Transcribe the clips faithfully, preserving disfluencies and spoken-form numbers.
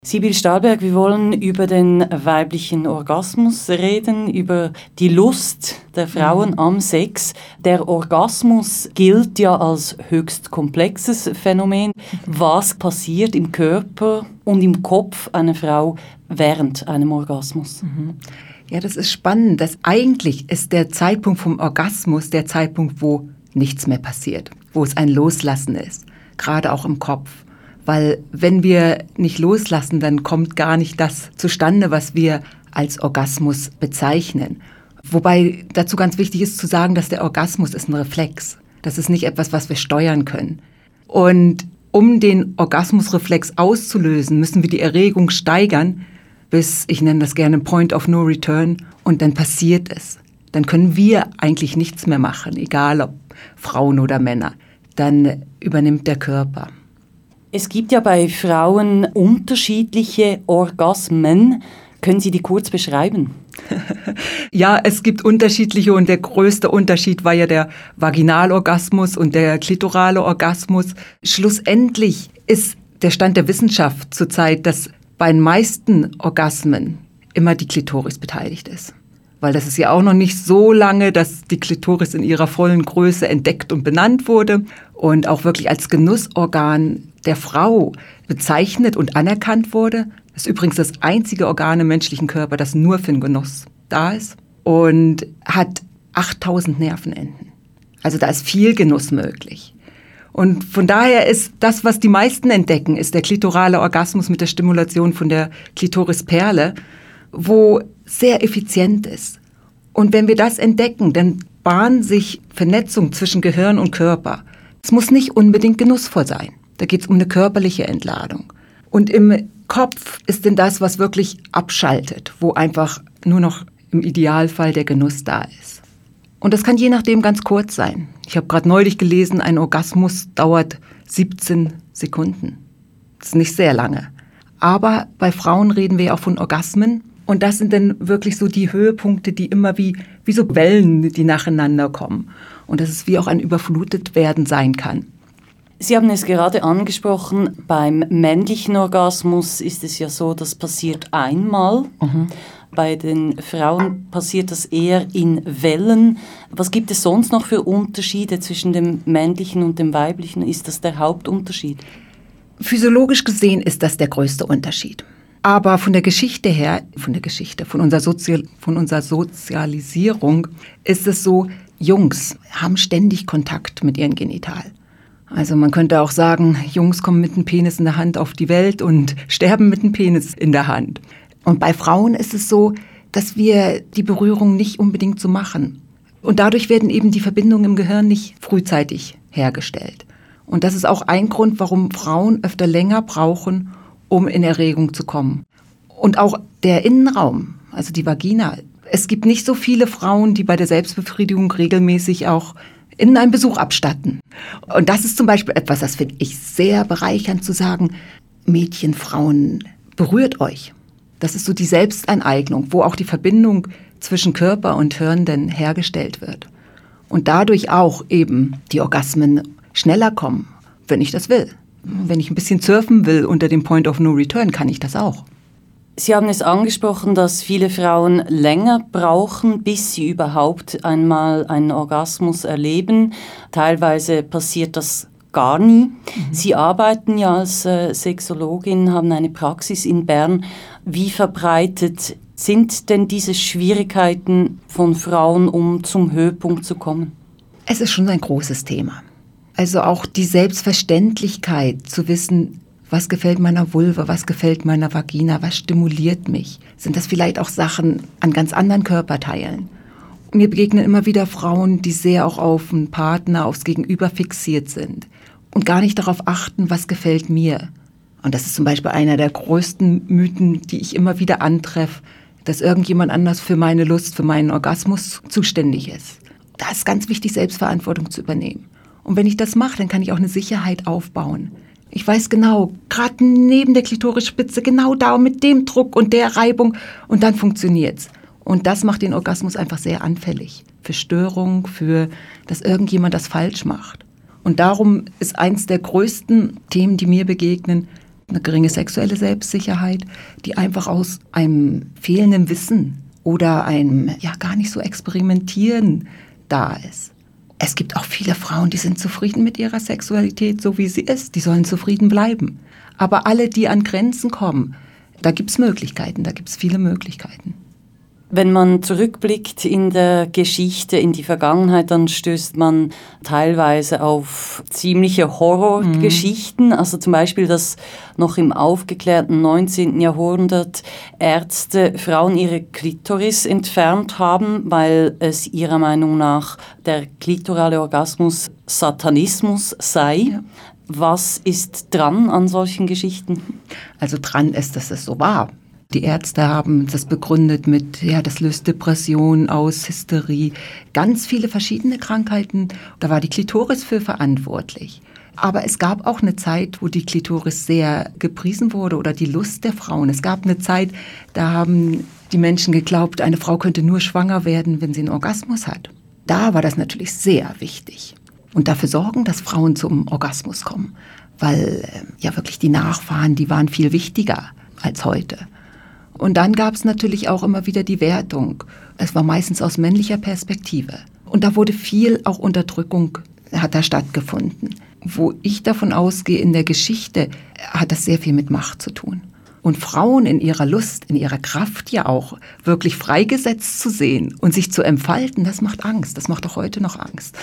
Sibyl Stahlberg, wir wollen über den weiblichen Orgasmus reden, über die Lust der Frauen am Sex. Der Orgasmus gilt ja als höchst komplexes Phänomen. Was passiert im Körper und im Kopf einer Frau während einem Orgasmus? Mhm. Ja, das ist spannend. Das eigentlich ist der Zeitpunkt vom Orgasmus der Zeitpunkt, wo nichts mehr passiert, wo es ein Loslassen ist, gerade auch im Kopf. Weil wenn wir nicht loslassen, dann kommt gar nicht das zustande, was wir als Orgasmus bezeichnen. Wobei dazu ganz wichtig ist zu sagen, dass der Orgasmus ist ein Reflex. Das ist nicht etwas, was wir steuern können. Und um den Orgasmusreflex auszulösen, müssen wir die Erregung steigern, bis, ich nenne das gerne Point of No Return, und dann passiert es. Dann können wir eigentlich nichts mehr machen, egal ob Frauen oder Männer. Dann übernimmt der Körper. Es gibt ja bei Frauen unterschiedliche Orgasmen. Können Sie die kurz beschreiben? Ja, es gibt unterschiedliche und der größte Unterschied war ja der Vaginalorgasmus und der klitorale Orgasmus. Schlussendlich ist der Stand der Wissenschaft zurzeit, dass bei den meisten Orgasmen immer die Klitoris beteiligt ist. Weil das ist ja auch noch nicht so lange, dass die Klitoris in ihrer vollen Größe entdeckt und benannt wurde und auch wirklich als Genussorgan der Frau bezeichnet und anerkannt wurde. Das ist übrigens das einzige Organ im menschlichen Körper, das nur für den Genuss da ist und hat achttausend Nervenenden. Also da ist viel Genuss möglich. Und von daher ist das, was die meisten entdecken, ist der klitorale Orgasmus mit der Stimulation von der Klitorisperle, wo sehr effizient ist. Und wenn wir das entdecken, dann bahnen sich Vernetzungen zwischen Gehirn und Körper. Es muss nicht unbedingt genussvoll sein. Da geht es um eine körperliche Entladung. Und im Kopf ist denn das, was wirklich abschaltet, wo einfach nur noch im Idealfall der Genuss da ist. Und das kann je nachdem ganz kurz sein. Ich habe gerade neulich gelesen, ein Orgasmus dauert siebzehn Sekunden. Das ist nicht sehr lange. Aber bei Frauen reden wir ja auch von Orgasmen. Und das sind dann wirklich so die Höhepunkte, die immer wie, wie so Wellen, die nacheinander kommen. Und dass es wie auch ein Überflutetwerden sein kann. Sie haben es gerade angesprochen, beim männlichen Orgasmus ist es ja so, das passiert einmal. Mhm. Bei den Frauen passiert das eher in Wellen. Was gibt es sonst noch für Unterschiede zwischen dem männlichen und dem weiblichen? Ist das der Hauptunterschied? Physiologisch gesehen ist das der größte Unterschied. Aber von der Geschichte her, von der Geschichte, von unserer, Sozial- von unserer Sozialisierung ist es so, Jungs haben ständig Kontakt mit ihren Genitalien. Also man könnte auch sagen, Jungs kommen mit einem Penis in der Hand auf die Welt und sterben mit einem Penis in der Hand. Und bei Frauen ist es so, dass wir die Berührung nicht unbedingt so machen. Und dadurch werden eben die Verbindungen im Gehirn nicht frühzeitig hergestellt. Und das ist auch ein Grund, warum Frauen öfter länger brauchen, um in Erregung zu kommen. Und auch der Innenraum, also die Vagina. Es gibt nicht so viele Frauen, die bei der Selbstbefriedigung regelmäßig auch in einen Besuch abstatten. Und das ist zum Beispiel etwas, das finde ich sehr bereichernd zu sagen, Mädchen, Frauen, berührt euch. Das ist so die Selbstaneignung, wo auch die Verbindung zwischen Körper und Hirn dann hergestellt wird. Und dadurch auch eben die Orgasmen schneller kommen, wenn ich das will. Wenn ich ein bisschen surfen will unter dem Point of No Return, kann ich das auch. Sie haben es angesprochen, dass viele Frauen länger brauchen, bis sie überhaupt einmal einen Orgasmus erleben. Teilweise passiert das gar nie. Mhm. Sie arbeiten ja als äh, Sexologin, haben eine Praxis in Bern. Wie verbreitet sind denn diese Schwierigkeiten von Frauen, um zum Höhepunkt zu kommen? Es ist schon ein großes Thema. Also auch die Selbstverständlichkeit zu wissen, was gefällt meiner Vulva, was gefällt meiner Vagina, was stimuliert mich. Sind das vielleicht auch Sachen an ganz anderen Körperteilen? Mir begegnen immer wieder Frauen, die sehr auch auf einen Partner, aufs Gegenüber fixiert sind und gar nicht darauf achten, was gefällt mir. Und das ist zum Beispiel einer der größten Mythen, die ich immer wieder antreffe, dass irgendjemand anders für meine Lust, für meinen Orgasmus zuständig ist. Da ist ganz wichtig, Selbstverantwortung zu übernehmen. Und wenn ich das mache, dann kann ich auch eine Sicherheit aufbauen. Ich weiß genau, gerade neben der Klitorisspitze, genau da mit dem Druck und der Reibung und dann funktioniert's. Und das macht den Orgasmus einfach sehr anfällig für Störung, für, dass irgendjemand das falsch macht. Und darum ist eins der größten Themen, die mir begegnen, eine geringe sexuelle Selbstsicherheit, die einfach aus einem fehlenden Wissen oder einem ja gar nicht so experimentieren da ist. Es gibt auch viele Frauen, die sind zufrieden mit ihrer Sexualität, so wie sie ist. Die sollen zufrieden bleiben. Aber alle, die an Grenzen kommen, da gibt es Möglichkeiten, da gibt es viele Möglichkeiten. Wenn man zurückblickt in der Geschichte, in die Vergangenheit, dann stößt man teilweise auf ziemliche Horrorgeschichten. Mhm. Also zum Beispiel, dass noch im aufgeklärten neunzehnten Jahrhundert Ärzte Frauen ihre Klitoris entfernt haben, weil es ihrer Meinung nach der klitorale Orgasmus Satanismus sei. Ja. Was ist dran an solchen Geschichten? Also dran ist, dass es so war. Die Ärzte haben das begründet mit, ja, das löst Depressionen aus, Hysterie, ganz viele verschiedene Krankheiten. Da war die Klitoris für verantwortlich. Aber es gab auch eine Zeit, wo die Klitoris sehr gepriesen wurde oder die Lust der Frauen. Es gab eine Zeit, da haben die Menschen geglaubt, eine Frau könnte nur schwanger werden, wenn sie einen Orgasmus hat. Da war das natürlich sehr wichtig. Und dafür sorgen, dass Frauen zum Orgasmus kommen. Weil ja wirklich die Nachfahren, die waren viel wichtiger als heute. Und dann gab es natürlich auch immer wieder die Wertung. Es war meistens aus männlicher Perspektive. Und da wurde viel auch Unterdrückung, hat da stattgefunden. Wo ich davon ausgehe, in der Geschichte hat das sehr viel mit Macht zu tun. Und Frauen in ihrer Lust, in ihrer Kraft ja auch wirklich freigesetzt zu sehen und sich zu entfalten, das macht Angst. Das macht auch heute noch Angst.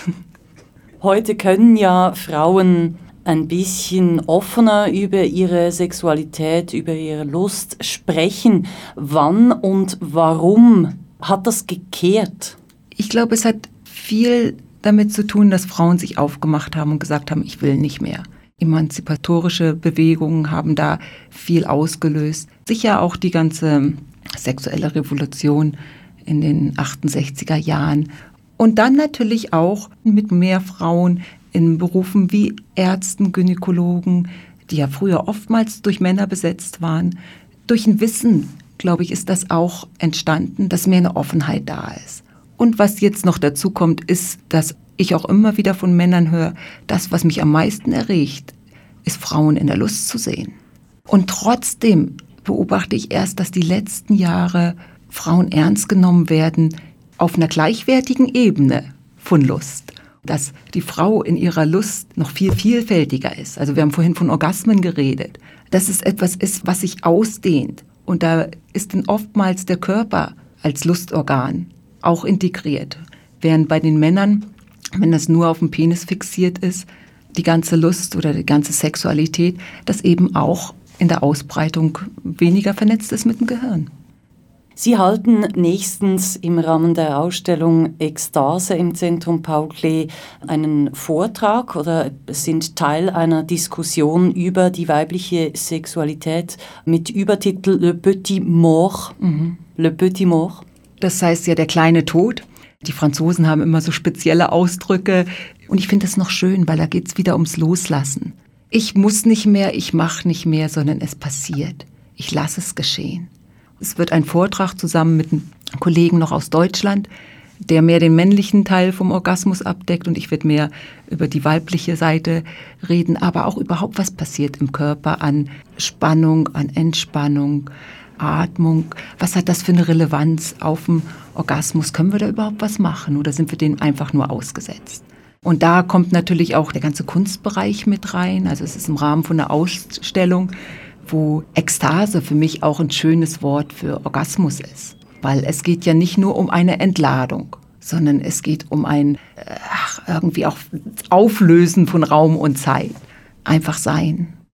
Heute können ja Frauen ein bisschen offener über ihre Sexualität, über ihre Lust sprechen. Wann und warum hat das gekehrt? Ich glaube, es hat viel damit zu tun, dass Frauen sich aufgemacht haben und gesagt haben, ich will nicht mehr. Emanzipatorische Bewegungen haben da viel ausgelöst. Sicher auch die ganze sexuelle Revolution in den achtundsechziger Jahren. Und dann natürlich auch mit mehr Frauen in Berufen wie Ärzten, Gynäkologen, die ja früher oftmals durch Männer besetzt waren. Durch ein Wissen, glaube ich, ist das auch entstanden, dass mehr eine Offenheit da ist. Und was jetzt noch dazu kommt, ist, dass ich auch immer wieder von Männern höre, das, was mich am meisten erregt, ist Frauen in der Lust zu sehen. Und trotzdem beobachte ich erst, dass die letzten Jahre Frauen ernst genommen werden auf einer gleichwertigen Ebene von Lust. Dass die Frau in ihrer Lust noch viel vielfältiger ist. Also wir haben vorhin von Orgasmen geredet. Dass es etwas ist, was sich ausdehnt. Und da ist dann oftmals der Körper als Lustorgan auch integriert. Während bei den Männern, wenn das nur auf dem Penis fixiert ist, die ganze Lust oder die ganze Sexualität, das eben auch in der Ausbreitung weniger vernetzt ist mit dem Gehirn. Sie halten nächstens im Rahmen der Ausstellung Ekstase im Zentrum Paul Klee einen Vortrag oder sind Teil einer Diskussion über die weibliche Sexualität mit Übertitel Le Petit Mort. Mhm. Le Petit Mort. Das heißt ja der kleine Tod. Die Franzosen haben immer so spezielle Ausdrücke. Und ich finde es noch schön, weil da geht es wieder ums Loslassen. Ich muss nicht mehr, ich mache nicht mehr, sondern es passiert. Ich lasse es geschehen. Es wird ein Vortrag zusammen mit einem Kollegen noch aus Deutschland, der mehr den männlichen Teil vom Orgasmus abdeckt und ich werde mehr über die weibliche Seite reden, aber auch überhaupt, was passiert im Körper an Spannung, an Entspannung, Atmung. Was hat das für eine Relevanz auf dem Orgasmus? Können wir da überhaupt was machen oder sind wir dem einfach nur ausgesetzt? Und da kommt natürlich auch der ganze Kunstbereich mit rein. Also es ist im Rahmen von einer Ausstellung, wo Ekstase für mich auch ein schönes Wort für Orgasmus ist. Weil es geht ja nicht nur um eine Entladung, sondern es geht um ein ach, irgendwie auch Auflösen von Raum und Zeit. Einfach sein.